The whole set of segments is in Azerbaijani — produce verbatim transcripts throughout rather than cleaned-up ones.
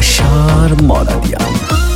Yaşar Moradyan.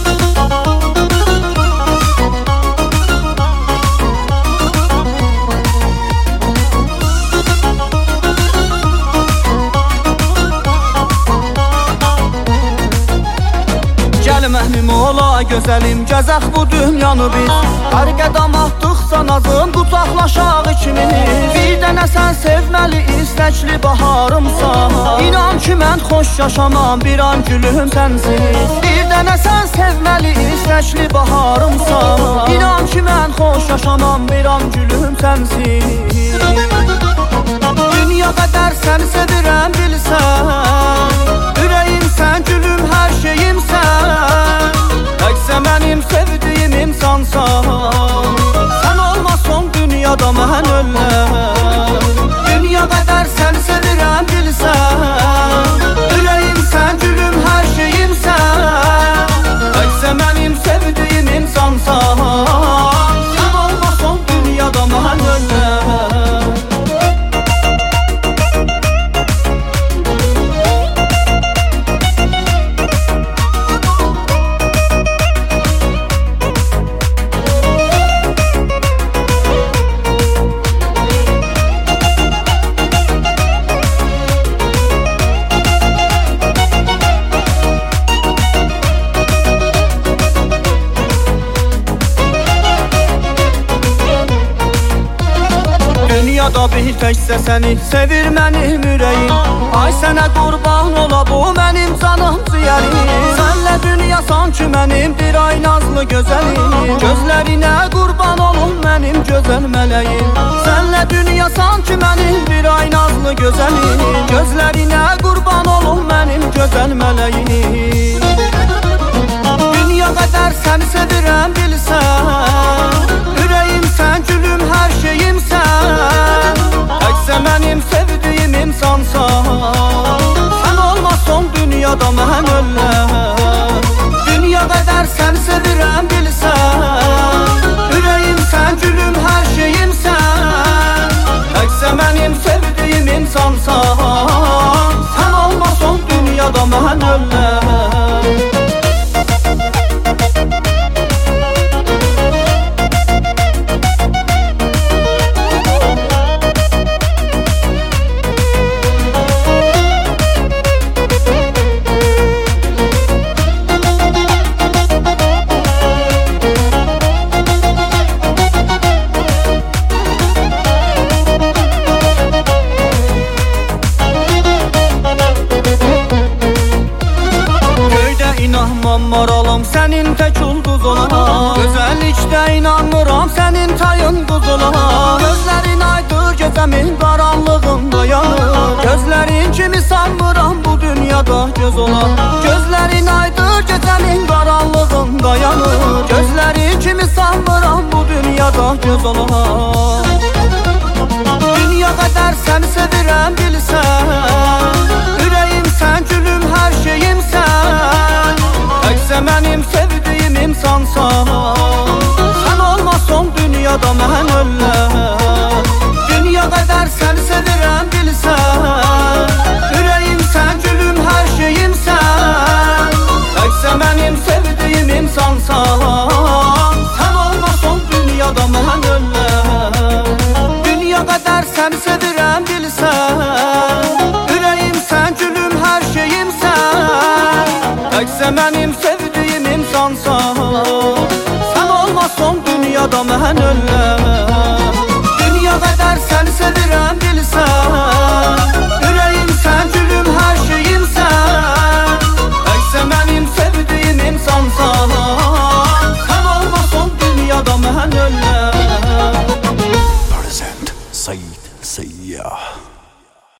Gəl məhmim ola gözəlim, gəzək bu dünyanı biz. Hər qədəm atdıqsa nazım, qucaqlaşaq ikimiz. Bir dənə sən sevməli, istəkli baharımsan. İnan ki mən xoş yaşamam, bir an gülüm sənsiz. Bir dənə sən sevməli, istəkli baharımsan. İnan ki mən xoş yaşamam, bir an gülüm sənsiz. Dünya qədər səni sevirəm bilsən. Ürəyim sən, gülüm hər şeyimsən. Təkcə mənim sevdiyim insansan. Sən olmasan dünyada mən öləm. Dünya qədər səni sevirəm bilsən. Ürəyim sən, gülüm hər şeyimsən. Təkcə mənim sevdiyim insansan. Sən olmasan dünyada mən öləm. Dünyada bir təkcə səni sevir mənim ürəyim. Ay sənə qurban ola bu mənim canım ciyərim. Sənlə dünya sanki mənimdir ay nazlı gözəlim. Gözlərinə qurban olum mənim gözəl mələyim. Sənlə dünya sanki mənimdir ay nazlı gözəlim. Gözlərinə qurban olum mənim gözəl mələyim. Dünya qədər səni sevirəm bilsən. Ürəyim sən, gülüm hər şeyimsən. Təkcə mənim sevdiyim insansan. Sən olmasan dünyada mən öləm. Dünya qədər səni sevirəm bilsən. Ürəyim sən, gülüm hər şeyimsən. Təkcə mənim sevdiyim insansan. Sən olmasan dünyada mən öləm. Maralım sənin tək ulduz olana. Gözəllikdə inanmıram sənin tayın quz olana. Gözlərin aydır gecəmin qaranlığında yanır. Gözlərin kimi sanmıram bu dünyada göz ola. Gözlərin aydır gecəmin qaranlığında yanır. Gözlərin kimi sanmıram bu dünyada göz ola. Dünya qədər səni sevirəm bilsən. Ürəyim sən, gülüm hər şeyimsən. Təkcə mənim sevdiyim insansan. Sən olmasan dünyada mən öləm. Dünya qədər səni sevirəm bilsən. Ürəyim sən, gülüm hər şeyimsən. Təkcə mənim sevdiyim insansan. Sən olmasan dünyada mən öləm. Dünya qədər səni sevirəm bilsən. Ürəyim sən, gülüm hər şeyimsən. Təkcə mənim sevdiyim insansan. Sən olmasan dünyada mən öləm. Dünya qədər səni sevirəm bilsən.